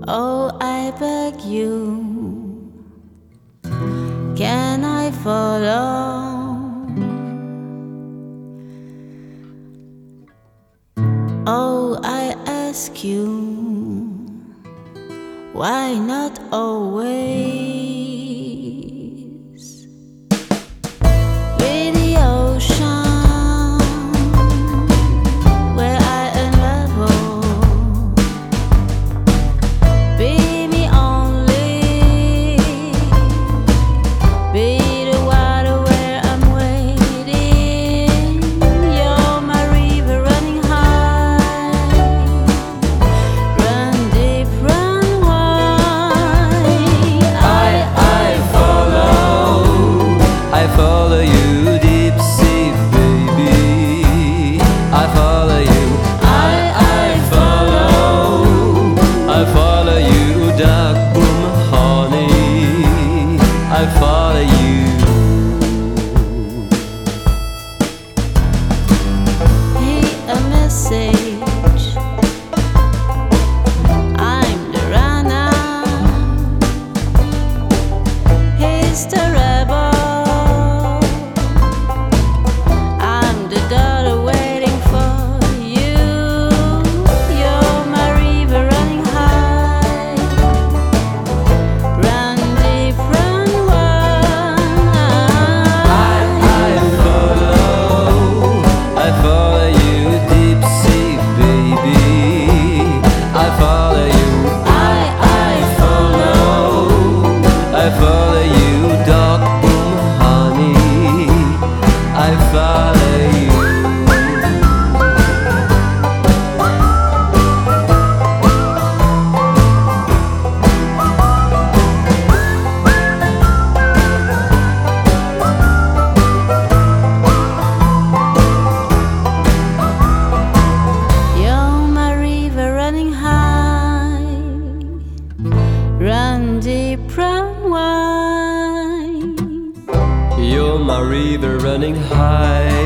Oh, I beg you, can I follow? Oh, I ask you, why not always? With the ocean, where I unravel, be me only, be the water where I'm waiting. You're my river running high, run deep, run wide. I follow you deep sea, baby. I follow you. I follow you, dark boom, honey. I follow you. Hey, a message. I'm the runner. He's the rebel. I'm the daughter waiting for you. You're my river running high. Run deep, run wide. I follow you, deep sea, baby. I follow you. I follow you, dark boom, honey. I follow you. You're my river running high. Run deep, run wide. You're my river running high.